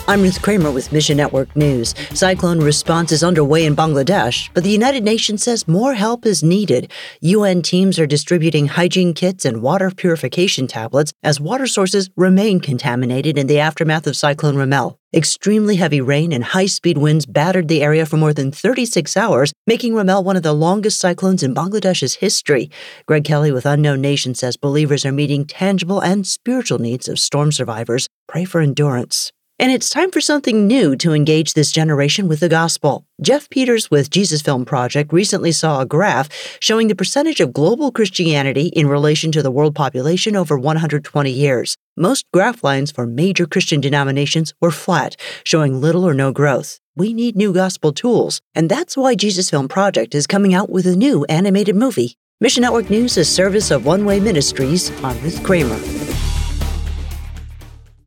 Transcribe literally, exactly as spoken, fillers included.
I'm Ruth Kramer with Mission Network News. Cyclone response is underway in Bangladesh, but the United Nations says more help is needed. U N teams are distributing hygiene kits and water purification tablets as water sources remain contaminated in the aftermath of Cyclone Ramel. Extremely heavy rain and high-speed winds battered the area for more than thirty-six hours, making Ramel one of the longest cyclones in Bangladesh's history. Greg Kelly with Unknown Nation says believers are meeting tangible and spiritual needs of storm survivors. Pray for endurance. And it's time for something new to engage this generation with the gospel. Jeff Peters with Jesus Film Project recently saw a graph showing the percentage of global Christianity in relation to the world population over one hundred twenty years. Most graph lines for major Christian denominations were flat, showing little or no growth. We need new gospel tools, and that's why Jesus Film Project is coming out with a new animated movie. Mission Network News is service of One Way Ministries. I'm Ruth Kramer.